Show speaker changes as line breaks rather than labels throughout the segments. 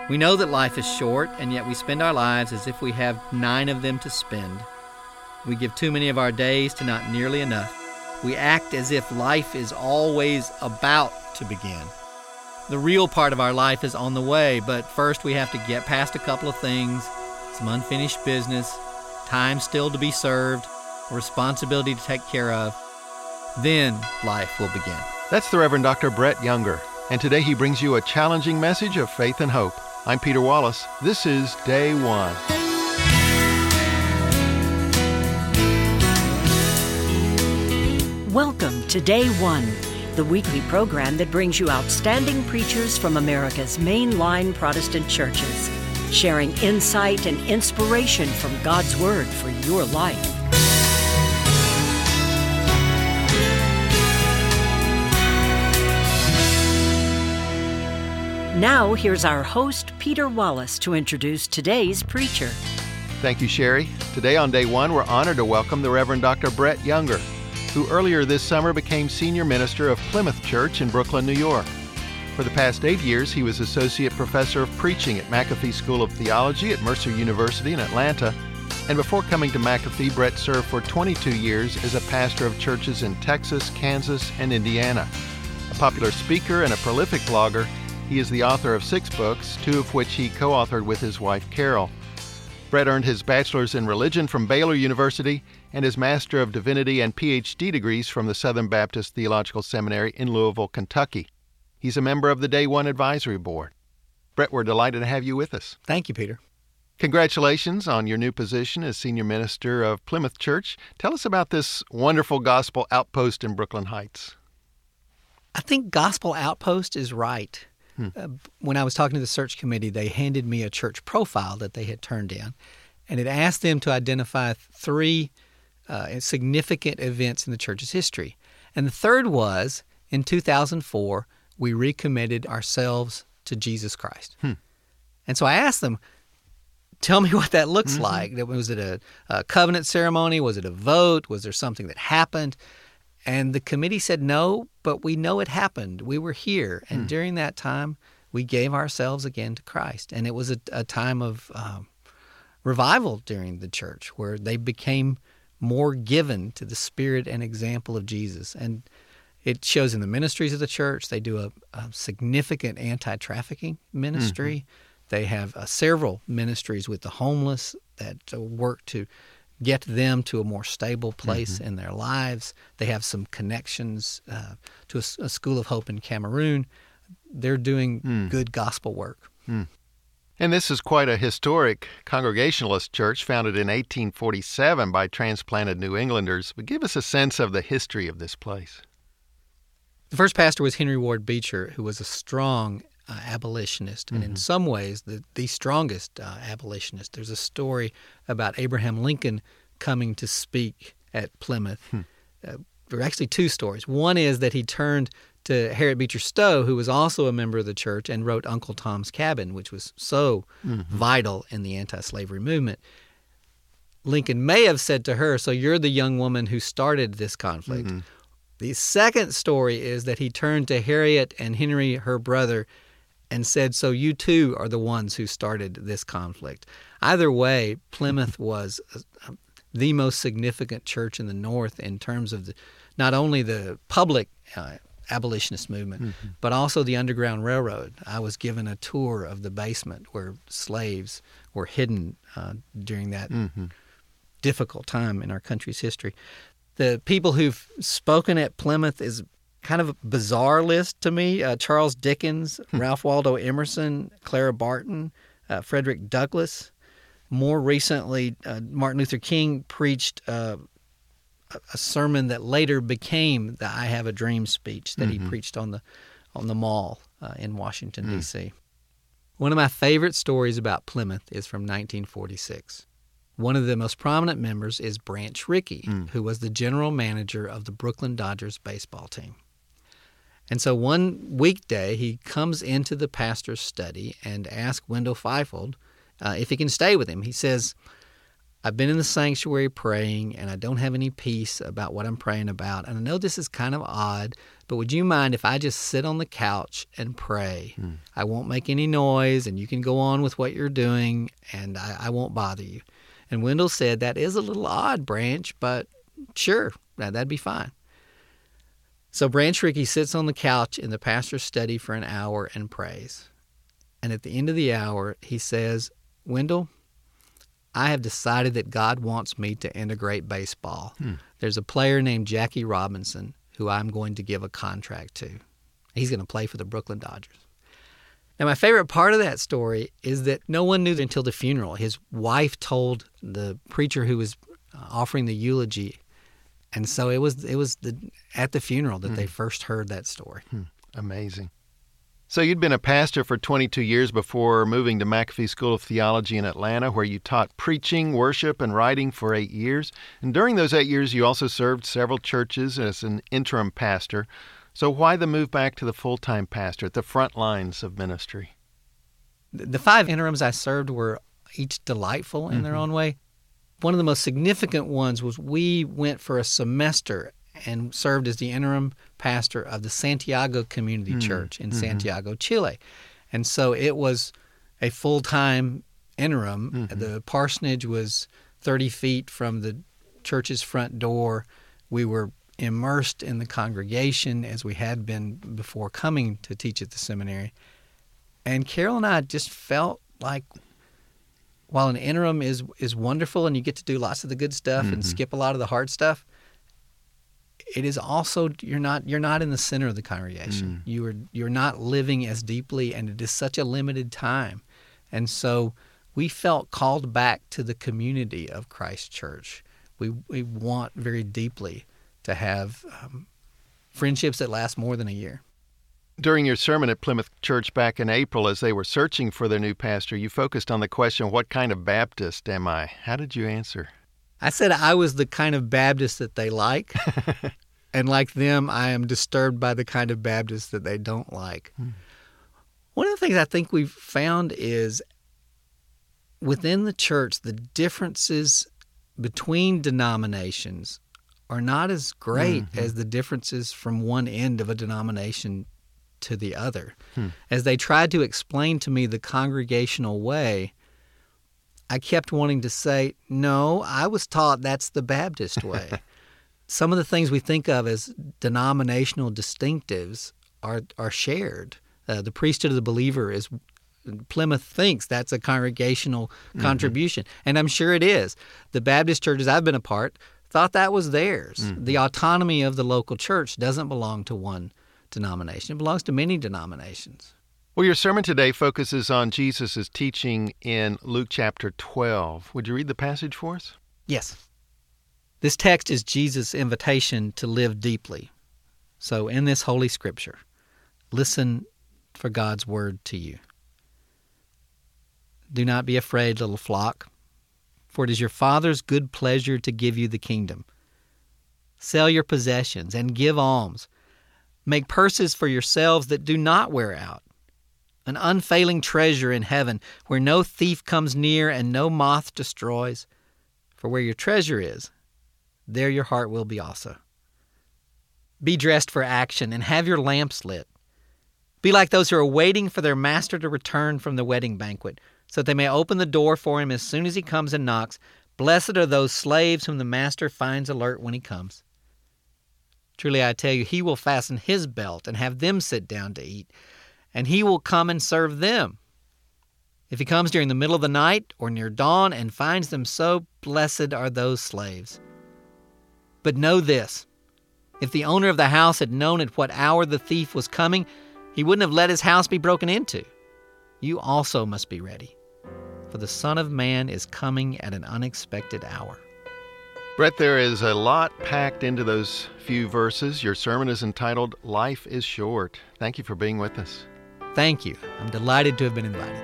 We know that life is short, and yet we spend our lives as if we have 9 of them to spend. We give too many of our days to not nearly enough. We act as if life is always about to begin. The real part of our life is on the way, but first we have to get past a couple of things, some unfinished business, time still to be served, a responsibility to take care of. Then life will begin.
That's the Reverend Dr. Brett Younger, and today he brings you a challenging message of faith and hope. I'm Peter Wallace. This is Day One.
Welcome to Day One, the weekly program that brings you outstanding preachers from America's mainline Protestant churches, sharing insight and inspiration from God's Word for your life. Now, here's our host, Peter Wallace, to introduce today's preacher.
Thank you, Sherry. Today on Day One, we're honored to welcome the Reverend Dr. Brett Younger, who earlier this summer became senior minister of Plymouth Church in Brooklyn, New York. For the past 8 years, he was associate professor of preaching at McAfee School of Theology at Mercer University in Atlanta. And before coming to McAfee, Brett served for 22 years as a pastor of churches in Texas, Kansas, and Indiana. A popular speaker and a prolific blogger, he is the author of 6 books, 2 of which he co-authored with his wife, Carol. Brett earned his bachelor's in religion from Baylor University and his Master of Divinity and Ph.D. degrees from the Southern Baptist Theological Seminary in Louisville, Kentucky. He's a member of the Day One Advisory Board. Brett, we're delighted to have you with us.
Thank you, Peter.
Congratulations on your new position as senior minister of Plymouth Church. Tell us about this wonderful gospel outpost in Brooklyn Heights.
I think Gospel Outpost is right. When I was talking to the search committee, they handed me a church profile that they had turned in, and it asked them to identify 3 significant events in the church's history. And the third was, in 2004, we recommitted ourselves to Jesus Christ. And so I asked them, tell me what that looks like. Was it a covenant ceremony? Was it a vote? Was there something that happened? And the committee said, no, but we know it happened. We were here. And during that time, we gave ourselves again to Christ. And it was a time of revival during the church where they became more given to the spirit and example of Jesus. And it shows in the ministries of the church. They do a significant anti-trafficking ministry. They have several ministries with the homeless that work to get them to a more stable place in their lives. They have some connections to a School of Hope in Cameroon. They're doing good gospel work.
And this is quite a historic Congregationalist church founded in 1847 by transplanted New Englanders. But give us a sense of the history of this place.
The first pastor was Henry Ward Beecher, who was a strong abolitionist, and in some ways the strongest abolitionist. There's a story about Abraham Lincoln coming to speak at Plymouth. There are actually 2 stories. One is that he turned to Harriet Beecher Stowe, who was also a member of the church, and wrote Uncle Tom's Cabin, which was so vital in the anti-slavery movement. Lincoln may have said to her, so you're the young woman who started this conflict. The second story is that he turned to Harriet and Henry, her brother, and said, so you too are the ones who started this conflict. Either way, Plymouth was the most significant church in the North in terms of not only the public abolitionist movement, but also the Underground Railroad. I was given a tour of the basement where slaves were hidden during that difficult time in our country's history. The people who've spoken at Plymouth is kind of a bizarre list to me. Charles Dickens, Ralph Waldo Emerson, Clara Barton, Frederick Douglass. More recently, Martin Luther King preached a sermon that later became the I Have a Dream speech that he preached on the Mall in Washington, D.C. One of my favorite stories about Plymouth is from 1946. One of the most prominent members is Branch Rickey, who was the general manager of the Brooklyn Dodgers baseball team. And so one weekday, he comes into the pastor's study and asks Wendell Fifield if he can stay with him. He says, I've been in the sanctuary praying, and I don't have any peace about what I'm praying about. And I know this is kind of odd, but would you mind if I just sit on the couch and pray? I won't make any noise, and you can go on with what you're doing, and I won't bother you. And Wendell said, that is a little odd, Branch, but sure, that'd be fine. So Branch Rickey sits on the couch in the pastor's study for an hour and prays. And at the end of the hour, he says, Wendell, I have decided that God wants me to integrate baseball. There's a player named Jackie Robinson who I'm going to give a contract to. He's going to play for the Brooklyn Dodgers. Now, my favorite part of that story is that no one knew until the funeral. His wife told the preacher who was offering the eulogy, and so it was at the funeral that they first heard that story.
Amazing. So you'd been a pastor for 22 years before moving to McAfee School of Theology in Atlanta, where you taught preaching, worship, and writing for 8 years. And during those 8 years, you also served several churches as an interim pastor. So why the move back to the full-time pastor at the front lines of ministry?
The 5 interims I served were each delightful in their own way. One of the most significant ones was we went for a semester and served as the interim pastor of the Santiago Community Church in Santiago, Chile. And so it was a full-time interim. The parsonage was 30 feet from the church's front door. We were immersed in the congregation as we had been before coming to teach at the seminary. And Carol and I just felt like while an interim is wonderful and you get to do lots of the good stuff and skip a lot of the hard stuff, it is also you're not in the center of the congregation. You're not living as deeply, and it is such a limited time. And so we felt called back to the community of Christ Church. We want very deeply to have friendships that last more than a year.
During your sermon at Plymouth Church back in April, as they were searching for their new pastor, you focused on the question, what kind of Baptist am I? How did you answer?
I said I was the kind of Baptist that they like, and like them, I am disturbed by the kind of Baptist that they don't like. One of the things I think we've found is within the church, the differences between denominations are not as great as the differences from one end of a denomination to the other. As they tried to explain to me the congregational way, I kept wanting to say, no, I was taught that's the Baptist way. Some of the things we think of as denominational distinctives are shared. The priesthood of the believer is, Plymouth thinks that's a congregational contribution, and I'm sure it is. The Baptist churches I've been a part thought that was theirs. The autonomy of the local church doesn't belong to one denomination. It belongs to many denominations.
Well, your sermon today focuses on Jesus' teaching in Luke chapter 12. Would you read the passage for us?
Yes. This text is Jesus' invitation to live deeply. So in this Holy Scripture, listen for God's word to you. Do not be afraid, little flock, for it is your Father's good pleasure to give you the kingdom. Sell your possessions and give alms. Make purses for yourselves that do not wear out, an unfailing treasure in heaven where no thief comes near and no moth destroys. For where your treasure is, there your heart will be also. Be dressed for action and have your lamps lit. Be like those who are waiting for their master to return from the wedding banquet, so that they may open the door for him as soon as he comes and knocks. Blessed are those slaves whom the master finds alert when he comes. Truly I tell you, he will fasten his belt and have them sit down to eat, and he will come and serve them. If he comes during the middle of the night or near dawn and finds them so, blessed are those slaves. But know this, if the owner of the house had known at what hour the thief was coming, he wouldn't have let his house be broken into. You also must be ready, for the Son of Man is coming at an unexpected hour.
Brett, there is a lot packed into those few verses. Your sermon is entitled, Life is Short. Thank you for being with us.
Thank you. I'm delighted to have been invited.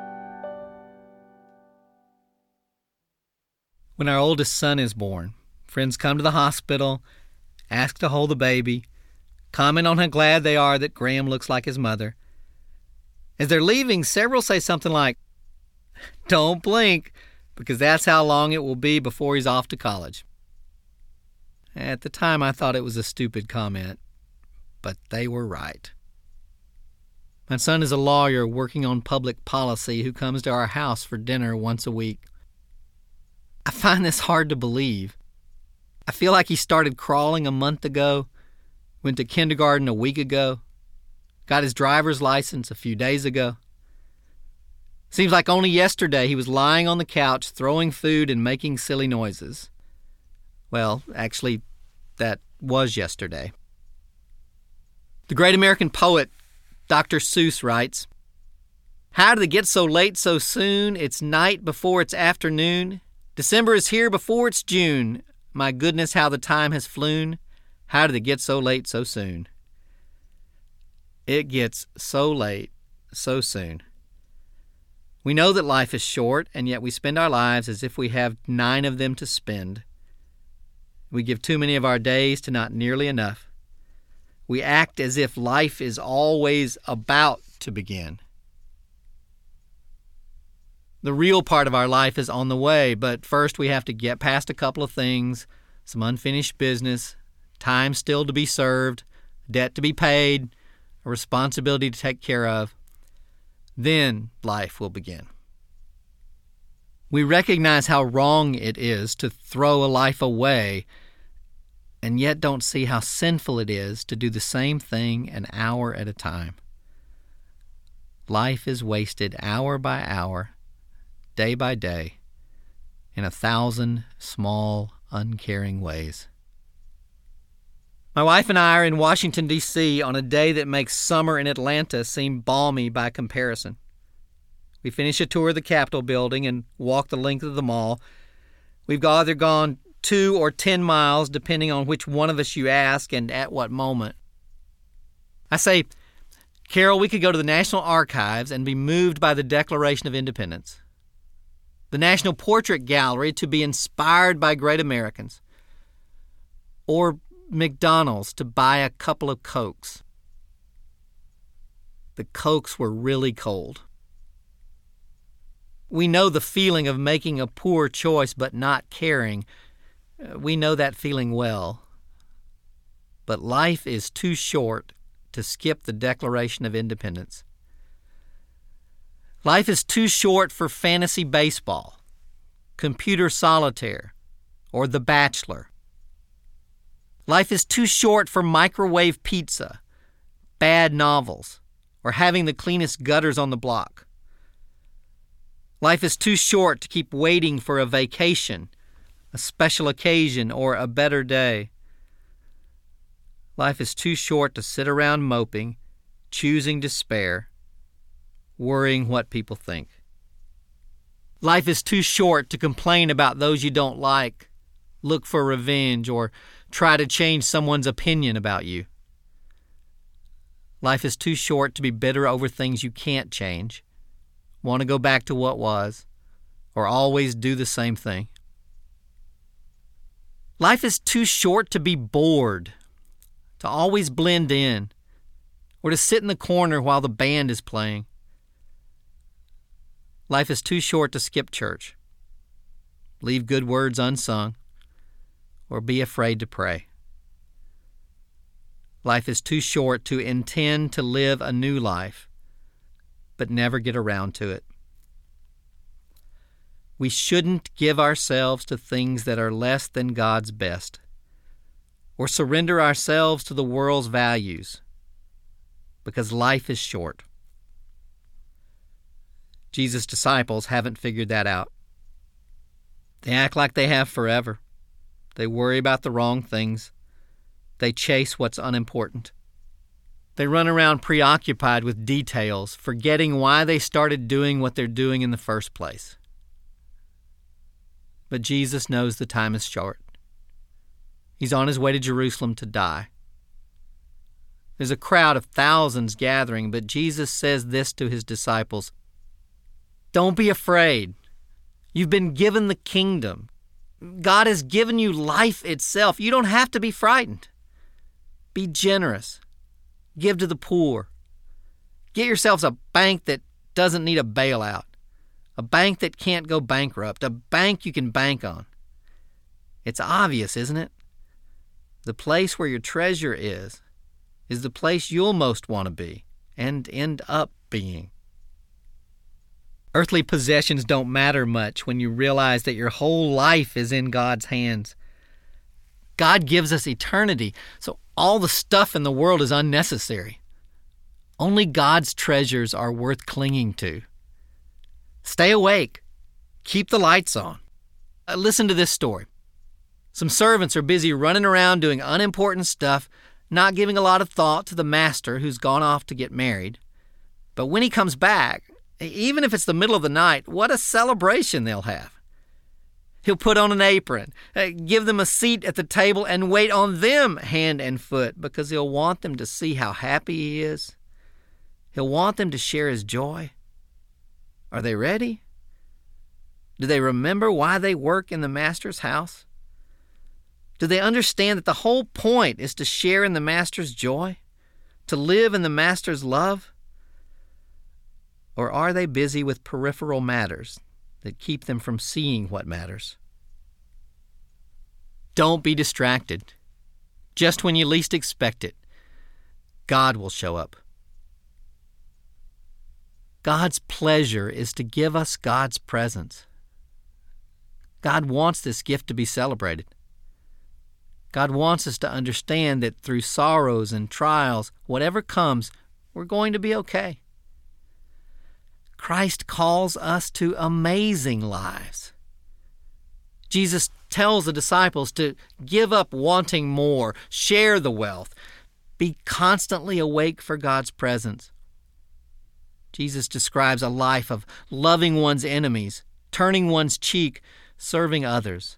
When our oldest son is born,
Friends come to the hospital, ask to hold the baby, comment on how glad they are that Graham looks like his mother. As they're leaving, several say something like, "Don't blink, because that's how long it will be before he's off to college." At the time, I thought it was a stupid comment, but they were right. My son is a lawyer working on public policy who comes to our house for dinner once a week. I find this hard to believe. I feel like he started crawling a month ago, went to kindergarten a week ago, got his driver's license a few days ago. Seems like only yesterday he was lying on the couch throwing food and making silly noises. Well, actually, that was yesterday. The great American poet Dr. Seuss writes, "How did it get so late so soon? It's night before it's afternoon. December is here before it's June. My goodness, how the time has flown. How did it get so late so soon?" It gets so late so soon. We know that life is short, and yet we spend our lives as if we have 9 of them to spend. We give too many of our days to not nearly enough. We act as if life is always about to begin. The real part of our life is on the way, but first we have to get past a couple of things, some unfinished business, time still to be served, debt to be paid, a responsibility to take care of. Then life will begin. We recognize how wrong it is to throw a life away, and yet don't see how sinful it is to do the same thing an hour at a time. Life is wasted hour by hour, day by day, in 1,000 small, uncaring ways. My wife and I are in Washington, D.C. on a day that makes summer in Atlanta seem balmy by comparison. We finish a tour of the Capitol building and walk the length of the mall. We've either gone 2 or 10 miles, depending on which one of us you ask and at what moment. I say, "Carol, we could go to the National Archives and be moved by the Declaration of Independence. The National Portrait Gallery to be inspired by great Americans. Or McDonald's to buy a couple of Cokes." The Cokes were really cold. We know the feeling of making a poor choice but not caring. We know that feeling well. But life is too short to skip the Declaration of Independence. Life is too short for fantasy baseball, computer solitaire, or The Bachelor. Life is too short for microwave pizza, bad novels, or having the cleanest gutters on the block. Life is too short to keep waiting for a vacation, a special occasion, or a better day. Life is too short to sit around moping, choosing despair, worrying what people think. Life is too short to complain about those you don't like, look for revenge, or try to change someone's opinion about you. Life is too short to be bitter over things you can't change, want to go back to what was, or always do the same thing. Life is too short to be bored, to always blend in, or to sit in the corner while the band is playing. Life is too short to skip church, leave good words unsung, or be afraid to pray. Life is too short to intend to live a new life, but never get around to it. We shouldn't give ourselves to things that are less than God's best, or surrender ourselves to the world's values, because life is short. Jesus' disciples haven't figured that out. They act like they have forever. They worry about the wrong things. They chase what's unimportant. They run around preoccupied with details, forgetting why they started doing what they're doing in the first place. But Jesus knows the time is short. He's on his way to Jerusalem to die. There's a crowd of thousands gathering, but Jesus says this to his disciples: "Don't be afraid. You've been given the kingdom. God has given you life itself. You don't have to be frightened. Be generous. Give to the poor. Get yourselves a bank that doesn't need a bailout. A bank that can't go bankrupt. A bank you can bank on. It's obvious, isn't it? The place where your treasure is the place you'll most want to be and end up being. Earthly possessions don't matter much when you realize that your whole life is in God's hands. God gives us eternity, so all the stuff in the world is unnecessary. Only God's treasures are worth clinging to. Stay awake. Keep the lights on. Listen to this story. Some servants are busy running around doing unimportant stuff, not giving a lot of thought to the master who's gone off to get married. But when he comes back, even if it's the middle of the night, what a celebration they'll have. He'll put on an apron, give them a seat at the table, and wait on them hand and foot because he'll want them to see how happy he is. He'll want them to share his joy. Are they ready? Do they remember why they work in the master's house? Do they understand that the whole point is to share in the master's joy? To live in the master's love? Or are they busy with peripheral matters that keep them from seeing what matters? Don't be distracted. Just when you least expect it, God will show up. God's pleasure is to give us God's presence. God wants this gift to be celebrated. God wants us to understand that through sorrows and trials, whatever comes, we're going to be okay. Christ calls us to amazing lives. Jesus tells the disciples to give up wanting more, share the wealth, be constantly awake for God's presence. Jesus describes a life of loving one's enemies, turning one's cheek, serving others.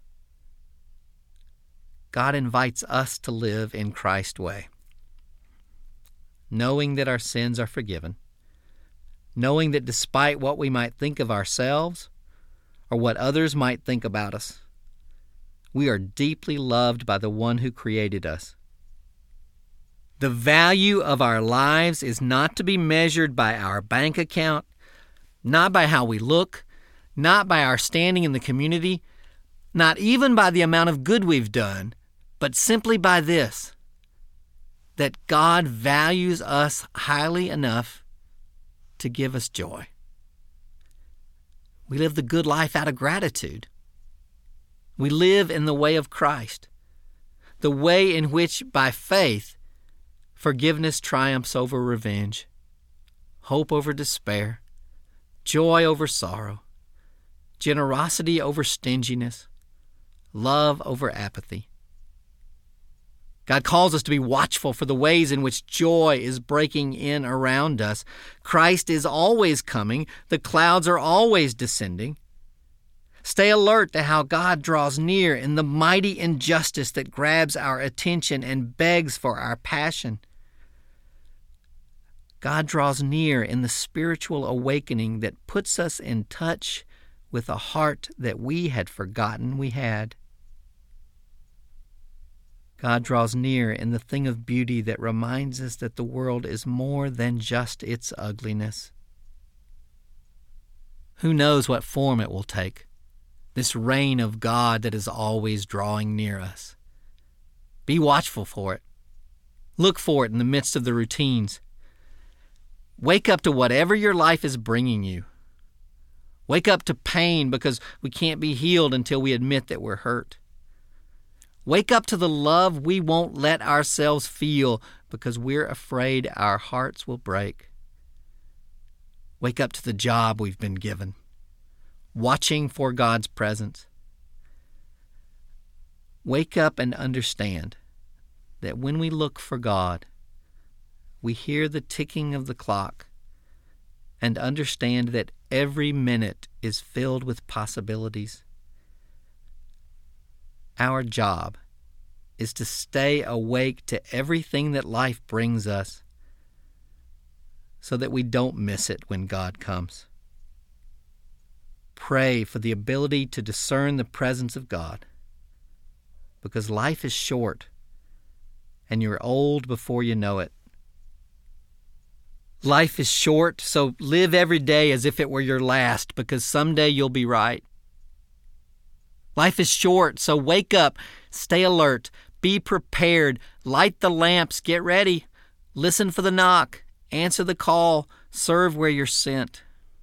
God invites us to live in Christ's way, knowing that our sins are forgiven, knowing that despite what we might think of ourselves or what others might think about us, we are deeply loved by the one who created us. The value of our lives is not to be measured by our bank account, not by how we look, not by our standing in the community, not even by the amount of good we've done, but simply by this, that God values us highly enough to give us joy. We live the good life out of gratitude. We live in the way of Christ, the way in which, by faith, forgiveness triumphs over revenge, hope over despair, joy over sorrow, generosity over stinginess, love over apathy. God calls us to be watchful for the ways in which joy is breaking in around us. Christ is always coming. The clouds are always descending. Stay alert to how God draws near in the mighty injustice that grabs our attention and begs for our passion. God draws near in the spiritual awakening that puts us in touch with a heart that we had forgotten we had. God draws near in the thing of beauty that reminds us that the world is more than just its ugliness. Who knows what form it will take, this reign of God that is always drawing near us. Be watchful for it. Look for it in the midst of the routines. Wake up to whatever your life is bringing you. Wake up to pain because we can't be healed until we admit that we're hurt. Wake up to the love we won't let ourselves feel because we're afraid our hearts will break. Wake up to the job we've been given, watching for God's presence. Wake up and understand that when we look for God, we hear the ticking of the clock and understand that every minute is filled with possibilities. Our job is to stay awake to everything that life brings us so that we don't miss it when God comes. Pray for the ability to discern the presence of God because life is short, and you're old before you know it. Life is short, so live every day as if it were your last, because someday you'll be right. Life is short, so wake up, stay alert, be prepared, light the lamps, get ready, listen for the knock, answer the call, serve where you're sent.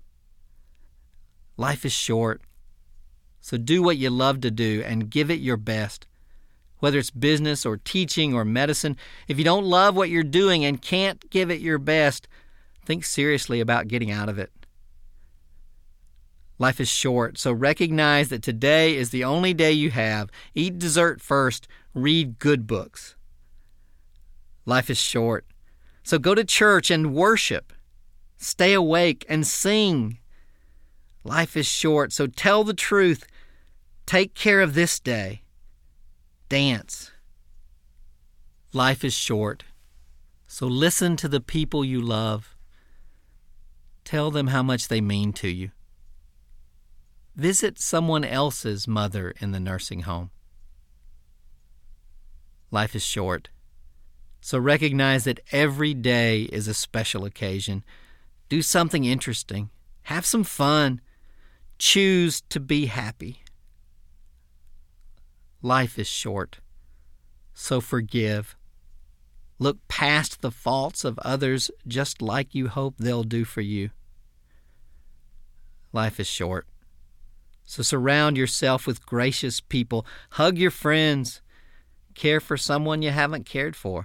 Life is short, so do what you love to do and give it your best. Whether it's business or teaching or medicine, if you don't love what you're doing and can't give it your best, think seriously about getting out of it. Life is short, so recognize that today is the only day you have. Eat dessert first, read good books. Life is short, so go to church and worship. Stay awake and sing. Life is short, so tell the truth. Take care of this day. Dance. Life is short, so listen to the people you love. Tell them how much they mean to you. Visit someone else's mother in the nursing home. Life is short, so recognize that every day is a special occasion. Do something interesting. Have some fun. Choose to be happy. Life is short, so forgive. Look past the faults of others just like you hope they'll do for you. Life is short, so surround yourself with gracious people. Hug your friends. Care for someone you haven't cared for.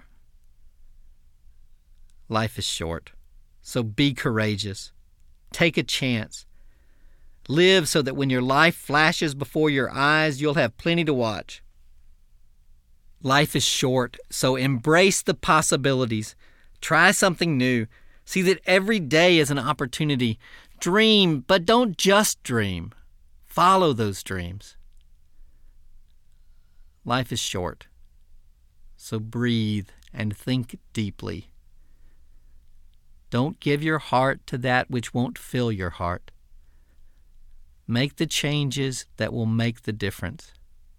Life is short, so be courageous. Take a chance. Live so that when your life flashes before your eyes, you'll have plenty to watch. Life is short, so embrace the possibilities. Try something new. See that every day is an opportunity. Dream, but don't just dream. Follow those dreams. Life is short, so breathe and think deeply. Don't give your heart to that which won't fill your heart. Make the changes that will make the difference.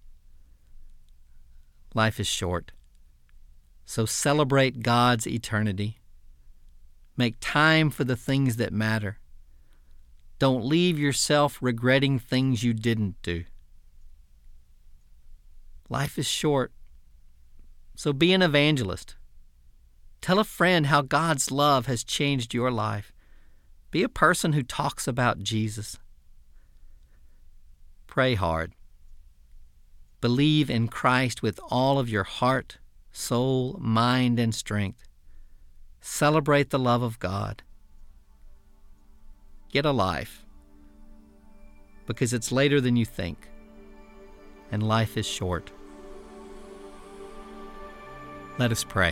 Life is short, so celebrate God's eternity. Make time for the things that matter. Don't leave yourself regretting things you didn't do. Life is short, so be an evangelist. Tell a friend how God's love has changed your life. Be a person who talks about Jesus. Pray hard. Believe in Christ with all of your heart, soul, mind, and strength. Celebrate the love of God. Get a life, because it's later than you think, and life is short. Let us pray.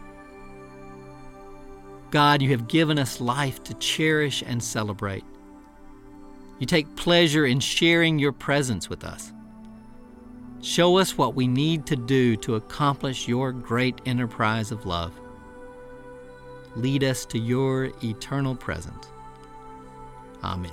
God, you have given us life to cherish and celebrate. You take pleasure in sharing your presence with us. Show us what we need to do to accomplish your great enterprise of love. Lead us to your eternal presence. Amen.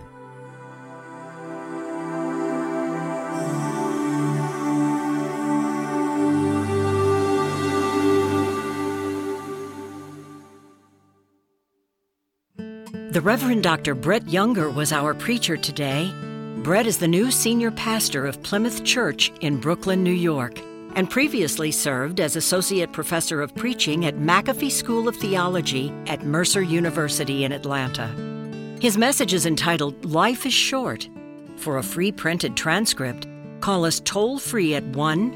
The Reverend Dr. Brett Younger was our preacher today. Brett is the new senior pastor of Plymouth Church in Brooklyn, New York, and previously served as associate professor of preaching at McAfee School of Theology at Mercer University in Atlanta. His message is entitled, Life is Short. For a free printed transcript, call us toll-free at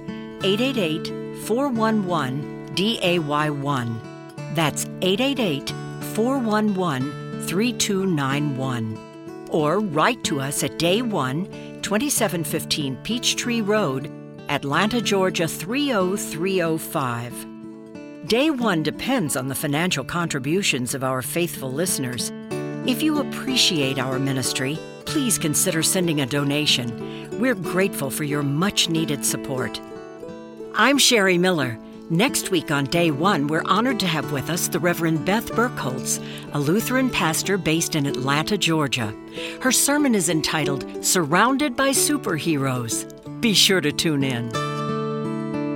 1-888-411-DAY1. That's 888-411-3291. Or write to us at Day 1, 2715 Peachtree Road, Atlanta, Georgia 30305. Day 1 depends on the financial contributions of our faithful listeners. If you appreciate our ministry, please consider sending a donation. We're grateful for your much-needed support. I'm Sherry Miller. Next week on Day 1, we're honored to have with us the Reverend Beth Burkholz, a Lutheran pastor based in Atlanta, Georgia. Her sermon is entitled, Surrounded by Superheroes. Be sure to tune in.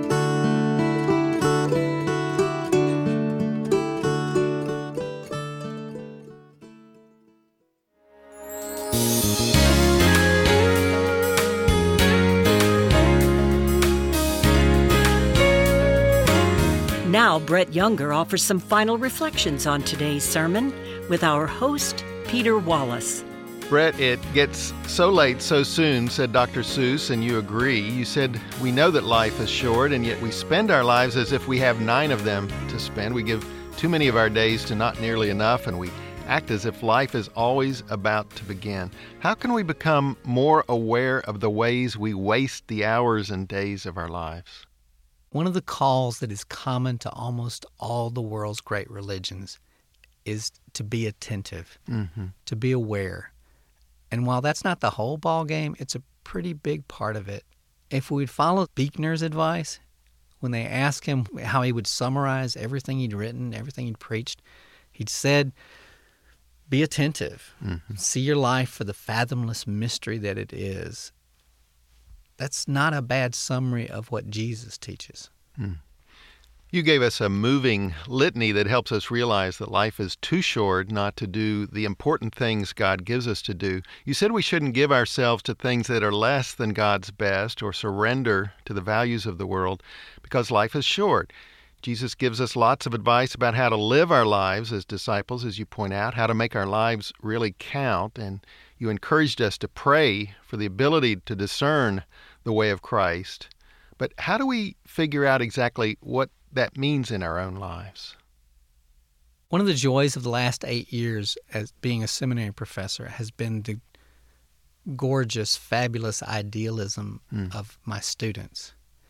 Now, Brett Younger offers some final reflections on today's sermon with our host, Peter Wallace.
Brett, it gets so late so soon, said Dr. Seuss, and you agree. You said, we know that life is short, and yet we spend our lives as if we have 9 of them to spend. We give too many of our days to not nearly enough, and we act as if life is always about to begin. How can we become more aware of the ways we waste the hours and days of our lives?
One of the calls that is common to almost all the world's great religions is to be attentive, to be aware. And while that's not the whole ball game, it's a pretty big part of it. If we'd follow Buechner's advice, when they asked him how he would summarize everything he'd written, everything he'd preached, he'd said, be attentive. See your life for the fathomless mystery that it is. That's not a bad summary of what Jesus teaches.
You gave us a moving litany that helps us realize that life is too short not to do the important things God gives us to do. You said we shouldn't give ourselves to things that are less than God's best or surrender to the values of the world because life is short. Jesus gives us lots of advice about how to live our lives as disciples, as you point out, how to make our lives really count, and you encouraged us to pray for the ability to discern the way of Christ. But how do we figure out exactly what that means in our own lives?
One of the joys of the last 8 years as being a seminary professor has been the gorgeous, fabulous idealism of my students.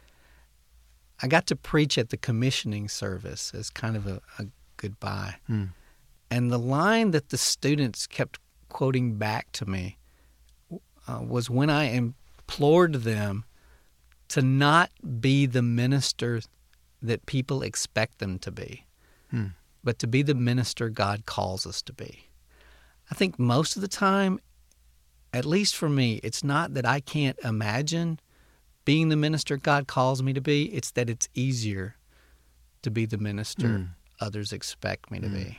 I got to preach at the commissioning service as kind of a goodbye. And the line that the students kept quoting back to me was when I implored them to not be the minister that people expect them to be, but to be the minister God calls us to be. I think most of the time, at least for me, it's not that I can't imagine being the minister God calls me to be, it's that it's easier to be the minister others expect me to be.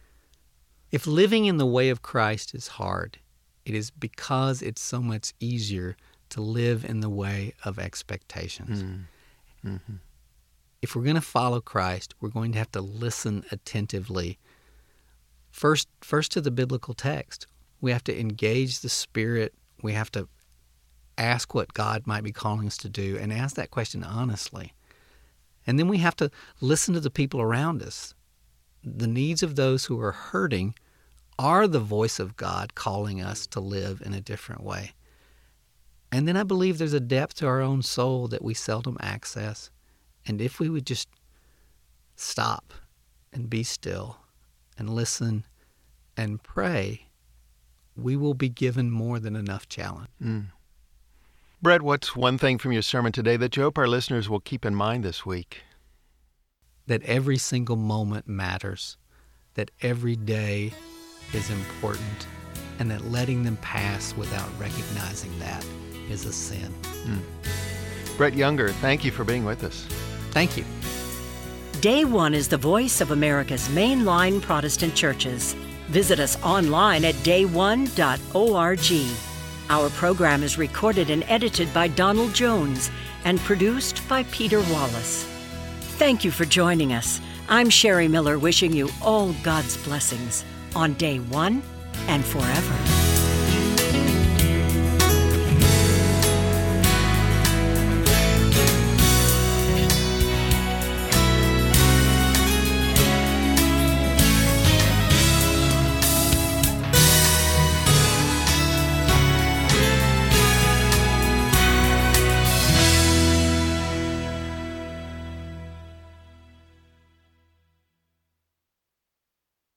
If living in the way of Christ is hard, it is because it's so much easier to live in the way of expectations. If we're going to follow Christ, we're going to have to listen attentively. First to the biblical text. We have to engage the Spirit. We have to ask what God might be calling us to do and ask that question honestly. And then we have to listen to the people around us. The needs of those who are hurting are the voice of God calling us to live in a different way. And then I believe there's a depth to our own soul that we seldom access. And if we would just stop and be still and listen and pray, we will be given more than enough challenge.
Brett, what's one thing from your sermon today that you hope our listeners will keep in mind this week?
That every single moment matters, that every day is important, and that letting them pass without recognizing that is a sin.
Brett Younger, thank you for being with us.
Thank you.
Day One is the voice of America's mainline Protestant churches. Visit us online at dayone.org. Our program is recorded and edited by Donald Jones and produced by Peter Wallace. Thank you for joining us. I'm Sherry Miller wishing you all God's blessings on Day One and forever.